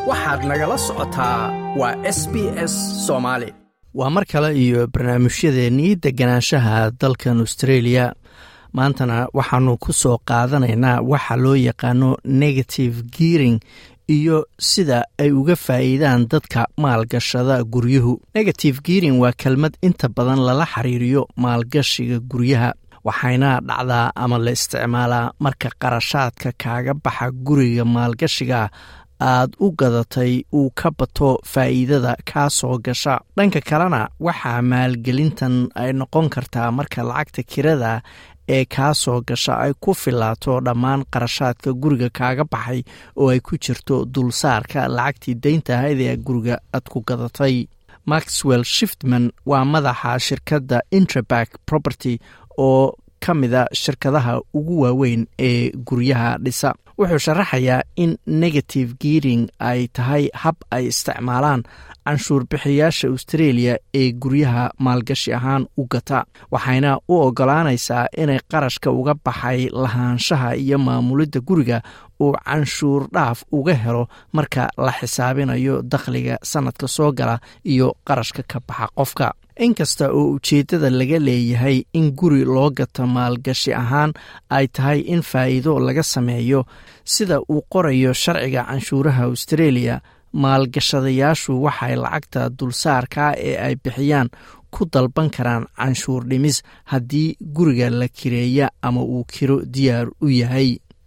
waxaad nagala socotaa waa SBS Soomaali. waa mar kale iyo barnaamijyadeennii deganaanshaha dalkan Australia. maantana waxaanu ku soo qaadanaynaa waxa loo yaqaano negative gearing iyo sida ay uga faa'iidaan dadka maalgashada guryuhu. Negative gearing waa kelmad inta badan lala xiriiriyo maalgashiga guryaha, waxayna dhacdaa ama la isticmaalaa marka qarashaadka kaaga baxa guriga maalgashiga aad u gadatay uu ka bato faa'iidada kaa soo gasha. dhanka kalena waxaa maalgelintan ay noqon kartaa marka lacagta kirada ee kaa soo gasha ay ku filaato dhammaan qarashaadka guriga kaaga baxay oo ay ku jirto dulsaarka lacagtii deynta ahayd ee guriga aad ku gadatay. Maxwell Shiftman waa madaxa shirkadda Intraback Property oo ka mida shirkadaha ugu waaweyn ee guryaha dhisa. wuxuu sharaxayaa in negative gearing ay tahay hab ay isticmaalaan canshuur bixiyaasha Australia ee guryaha maalgashi ahaan u gata, waxayna u ogolaanaysaa inay qarashka uga baxay lahaanshaha iyo maamulidda guriga uu canshuur dhaaf uga helo marka la xisaabinayo dakhliga sanadka soo gala iyo qarashka ka baxa qofka. inkasta oo ujeeddada laga leeyahay in guri loo gato maalgashi ahaan ay tahay in faa'iido laga sameeyo, sida uu qorayo sharciga canshuuraha Australia, maalgashadayaashu waxay lacagta dulsaarka ee ay bixiyaan ku dalban karaan canshuur dhimis haddii guriga la kireeya ama uu kiro diyaar u yahay.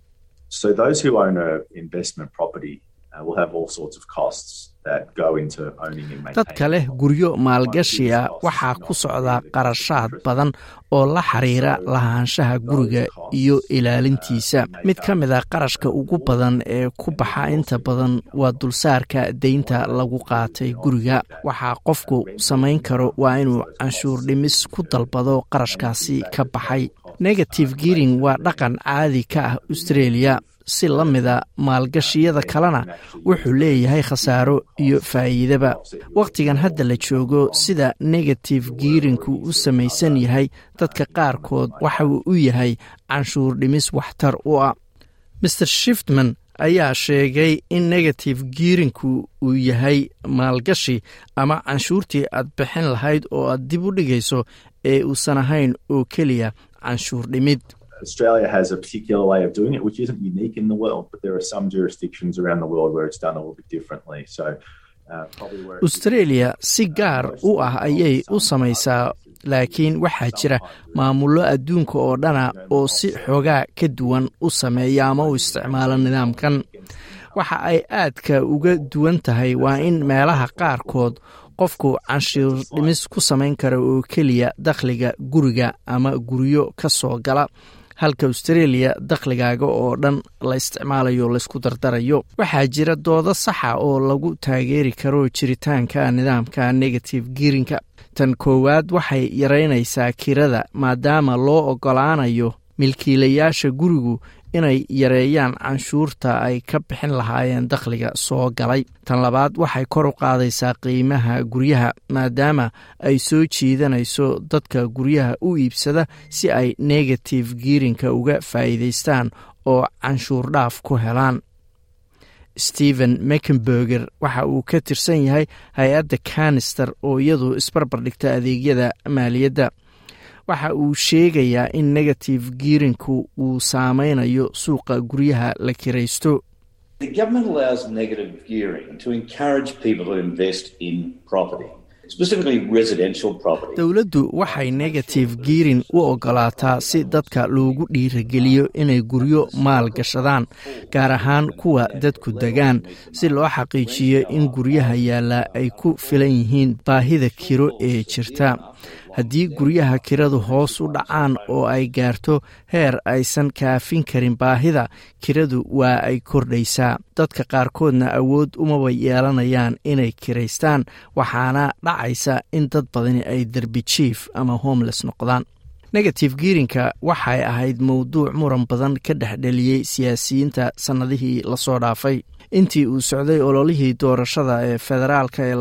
So those who own an investment property will have all sorts of costs that go into owning and maintaining. dadka leh guryo maalgashiya waxaa ku socda qarashaad badan oo la xiriira lahaanshaha guriga iyo ilaalintiisa. mid ka mid ah qarashka ugu badan ee ku baxa inta badan waa dulsaarka deynta lagu qaatay guriga. waxaa qofku samayn karo waa inuu canshuur dhimis ku dalbado qarashkaasi ka baxay. Negative gearing waa dhaqan caadi ka ah Australia, si la mida maalgashiyada kalena wuxuu leeyahay khasaaro iyo faa'iidaba. waqtigan hadda la joogo, sida negative gearingku u samaysan yahay dadka qaarkood waxa uu u yahay canshuur dhimis waxtar u ah. Mr. Shiftman ayaa sheegay in negative gearingku uu yahay maalgashi ama canshuurtii aad bixin lahayd oo aad dib u dhigayso ee uusan ahayn oo keliya canshuur dhimid. Australia has a particular way of doing it, which isn't unique in the world, but there are some jurisdictions around the world where it's done a little bit differently. So, Australia si gaar u ah ayay u samaysaa, laakiin waxaa jira maamullo adduunka oo dhana oo si xoogaa ka duwan u sameeya ama u isticmaala nidaamkan. waxa ay aadka uga duwan tahay waa in meelaha qaarkood qofku canshuur dhimis ku samayn karo oo keliya dakhliga guriga ama guryo ka soo gala, halka Australia dakhligaaga oo dhan la isticmaalayo la isku dardarayo. waxaa jira doodo saxa oo lagu taageeri karo jiritaanka nidaamka negative gearingka. tan koowaad waxay yaraynaysaa kirada, maadaama loo ogolaanayo milkiilayaasha gurigu inay yareeyaan canshuurta ay ka bixin lahaayeen dakhliga soo galay. tan labaad waxay kor u qaadaysaa qiimaha guryaha, maadaama ay soo jiidanayso dadka guryaha u iibsada si ay negative gearingka uga faa'iidaystaan oo canshuur dhaaf ku helaan. Stephen Meckenberger waxa uu ka tirsan yahay hay-adda Canister oo iyadu isbarbar dhigta adeegyada maaliyadda. waxa uu sheegayaa in negative gearingku uu saameynayo suuqa guryaha la kiraysto. The government allows negative gearing to encourage people to invest in property, specifically residential property. dowladdu waxay negative gearing u ogolaataa si dadka loogu dhiirigeliyo inay guryo maal gashadaan, gaar ahaan kuwa dadku degaan, si loo xaqiijiyo in guryaha yaalla ay ku filan yihiin baahida kiro ee jirta. haddii guryaha kiradu hoos u dhacaan oo ay gaarto heer aysan kaafin karin baahida, kiradu waa ay kordhaysaa. dadka qaarkoodna awood umaba yeelanayaan inay kiraystaan, waxaana dhacaysa in dad badani ay derbi jiif ama homeless noqdaan. negative gearingka waxay ahayd mowduuc muran badan ka dhexdheliyey siyaasiyiinta sannadihii lasoo dhaafay. intii uu socday ololihii doorashada ee federaalka ee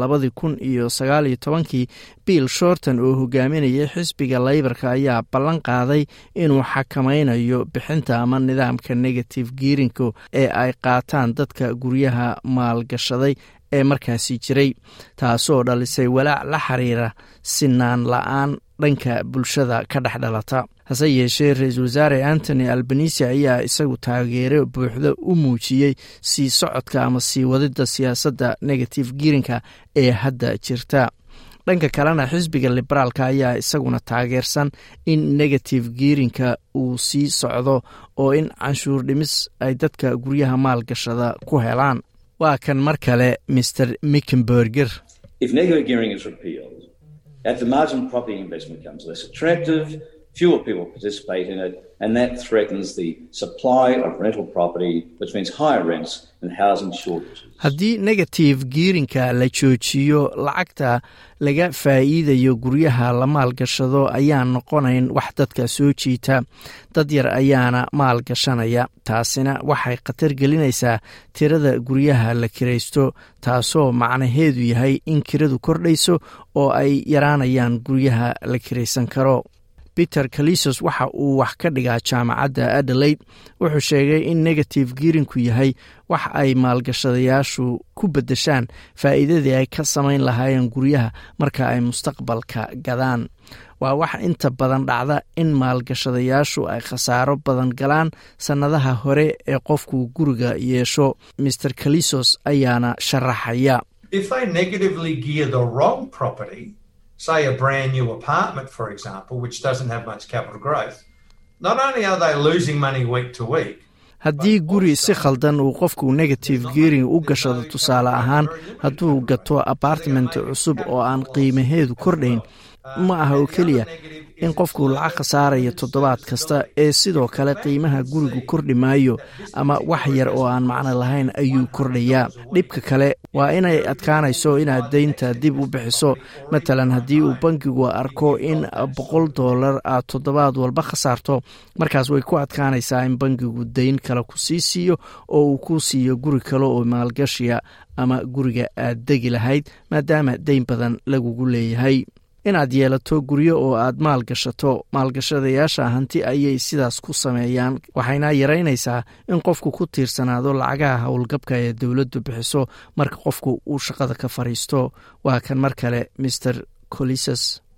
2019 Bill Shorten oo hogaaminayay xisbiga Labourka ayaa ballan qaaday inuu xakamaynayo bixinta ama nidaamka negative gearingka ee ay qaataan dadka guryaha maalgashaday ee markaasi jiray, taasoo dhalisay walaac la xiriira sinaan la'aan dhanka bulshada ka dhex dhalata. hase yeeshee ra-iisul wasaare Anthony Albanese ayaa isagu taageero buuxda u muujiyey sii socodka ama sii wadida siyaasadda negative gearingka ee hadda jirta. dhanka kalena xisbiga liberaalka ayaa isaguna taageersan in negative gearingka uu sii socdo oo in canshuur dhimis ay dadka guryaha maalgashada ku helaan. waa kan mar kale Mr. Mickenberger. If negative gearing is repealed, at the margin property investment becomes less attractive, fewer people participate in it, and that threatens the supply of rental property, which means higher rents and housing shortages. haddii negative gearingka la joojiyo, lacagta laga faa'iidayo guryaha la maalgashado ayaan noqonayn wax dadka soo jiita, dad yar ayaana maalgashanaya. taasina waxay khatar gelinaysaa tirada guryaha la kiraysto, taasoo macnaheedu yahay in kiradu kordhayso oo ay yaraanayaan guryaha la kiraysan karo. Peter Kalisos waxa uu wax ka dhigaa jaamacadda Adelaide, wuxuu sheegay in negative gearingku yahay wax ay maalgashadayaashu ku bedeshaan faa'iidadii ay ka samayn lahaayeen guryaha marka ay mustaqbalka gadaan. waa wax inta badan dhacda in maalgashadayaashu ay khasaaro badan galaan sannadaha hore ee qofku guriga yeesho. Mr. Kalisos ayaana sharaxaya. If they negatively gear the wrong property, say a brand new apartment, for example, which doesn't have much capital growth, not only are they losing money week to week, haddii guri si khaldan uu qofku negative gearing u gashado, tusaale ahaan hadduu gato apartment cusub oo aan qiimaheedu kordhayn, ma aha oo keliya in qofku lacag khasaarayo toddobaad kasta ee sidoo kale qiimaha gurigu kordhi maayo ama wax yar oo aan macno lahayn ayuu kordhayaa. dhibka kale waa inay adkaanayso inaad deynta dib u bixiso. matalan haddii uu bangigu arko in $100 aad toddobaad walba khasaarto, markaas way ku adkaanaysaa in bangigu deyn kale ku sii siiyo oo uu ku siiyo guri kale oo maalgashiya ama guriga aad degi lahayd maadaama deyn badan lagugu leeyahay. inaad yeelato guryo oo aad maalgashato, maalgashadayaasha hanti ayay sidaas ku sameeyaan, waxayna yaraynaysaa in qofku ku tiirsanaado lacagaha howlgabka ee dowladdu bixiso marka qofku uu shaqada ka fariisto. waa kan mar kale Mr. Kalisos.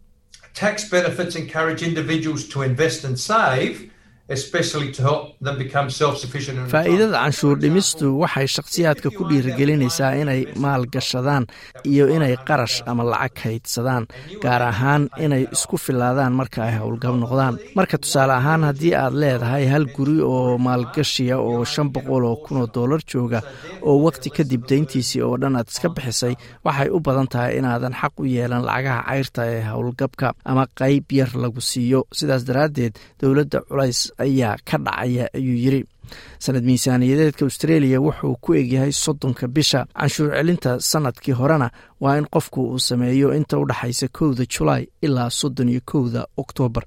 tax benefits encourage individuals to invest and save, especially to help them become self-sufficient. faa'iidada canshuur dhimistu waxay shakhsiyaadka ku dhiirigelinaysaa inay maalgashadaan iyo inay qarash ama lacag kaydsadaan, gaar ahaan inay isku filaadaan marka ay howlgab noqdaan. marka tusaale ahaan haddii aad leedahay hal guri oo maalgashiya oo $500,000 jooga oo waqti kadib deyntiisii oo dhan aad iska bixisay, waxay u badan tahay inaadan xaq u yeelan lacagaha cayrta ee howlgabka ama qayb yar lagu siiyo. sidaas daraaddeed dowladda culays ayaa ka dhacaya, ayuu yiri. sanad miisaaniyadeedka Australia wuxuu ku egyahay 30 bisha. canshuur celinta sanadkii horena waa in qofku uu sameeyo inta u dhaxaysa 1 July ilaa 31 October.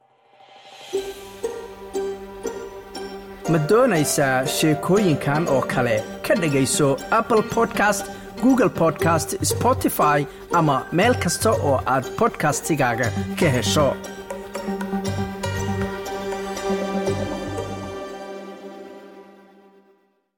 ma doonaysaa sheekooyinkan oo kale ka dhagayso Apple Podcast, Google Podcast, Spotify ama meel kasta oo aad podcastigaaga ka hesho.